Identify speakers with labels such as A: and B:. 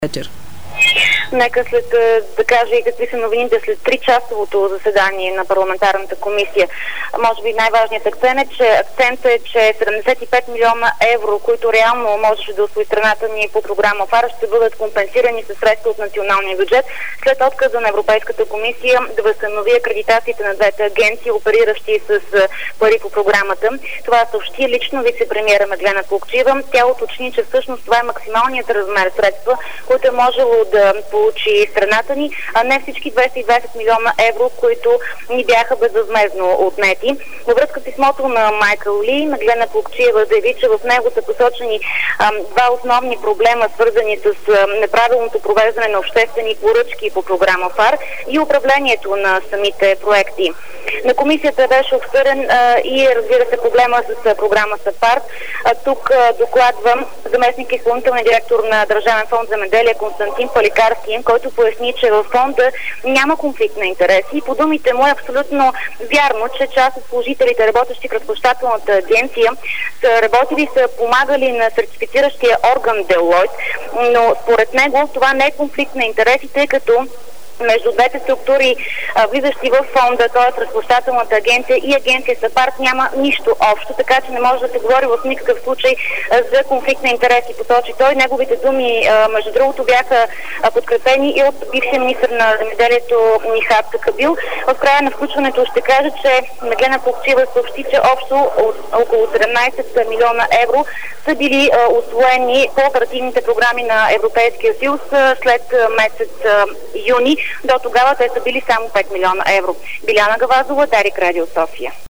A: Нека да кажа и какви са новините след 3-часовото заседание на парламентарната комисия. Може би най-важният акцент е, че 75 милиона евро, които реално можеше да усвои страната ни по програма ФАР, ще бъдат компенсирани със средства от националния бюджет след отказа на Европейската комисия да възстанови акредитациите на двете агенции, опериращи с пари по програмата. Това съобщи лично вице-премиера Меглена Плугчиева. Тя уточни, че всъщност това е максималният размер средства, който е можело да получи страната ни, а не всички 220 милиона евро, които ни бяха безвъзмездно отнети. Във връзка с писмото на Майкъл Ли, Меглена Плугчиева заяви, че в него са посочени два основни проблема, свързани с неправилното провеждане на обществени поръчки по програма ФАР и управлението на самите проекти. На комисията беше обсъден и разбира се проблема с програма САПАРД. Тук докладвам заместник изпълнителния директор на Държавен фонд земеделие Константин Паликарски, който поясни, че във фонда няма конфликт на интереси. По думите му е абсолютно вярно, че част от служителите, работещи в разплащателната агенция, са работили, са помагали на сертифициращия орган Делойт, но според него това не е конфликт на интереси, тъй като между двете структури, влизащи в фонда, т.е. разплащателната агенция и агенция САПАРД, няма нищо общо, така че не може да се говори в никакъв случай за конфликт на интереси, посочи той. Неговите думи, между другото, бяха подкрепени и от бившия министър на земеделието Нихат Кабил. В края на включването ще кажа, че Меглена Плугчиева съобщи, че общо около 17 милиона евро са били усвоени по оперативните програми на Европейския съюз след месец юни. До тогава те са били само 5 милиона евро. Биляна Гавазова, Дарик Радио София.